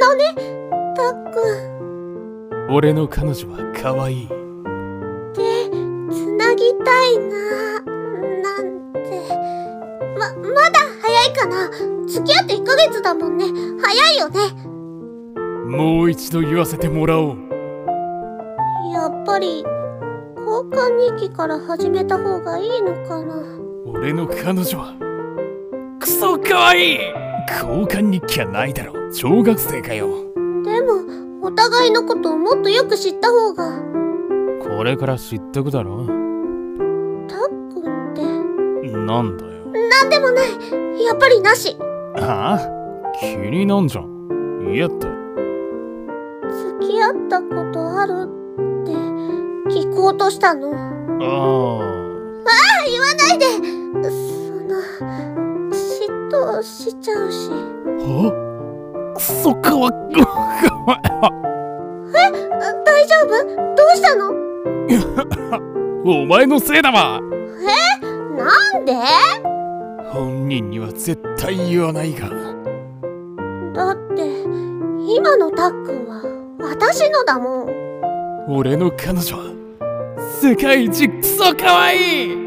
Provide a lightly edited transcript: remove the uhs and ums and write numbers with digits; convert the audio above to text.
のね、たっくん。 俺の彼女は可愛い。 で、つなぎたいな、なんて。まだ早いかな。付き合って1ヶ月だもんね。早いよね。 もう一度言わせてもらおう。 やっぱり、交換日記から始めた方がいいのかな。 俺の彼女は、クソ可愛い。交換日記はないだろ。小学生かよ。 でも、お互いのことをもっとよく知った方が。 これから知ってくだろ。 たっくんって。 なんだよ。 なんでもない。やっぱりなし。 はあ？気になんじゃん。嫌って。 付き合ったことあるって聞こうとしたの。言わないで。嫉妬しちゃうし。 そっかは大丈夫？どうしたの？ お前のせいだわ。 なんで？ 本人には絶対言わないが。 だって今のたっくんは私のだもん。 俺の彼女は世界一クソ可愛い。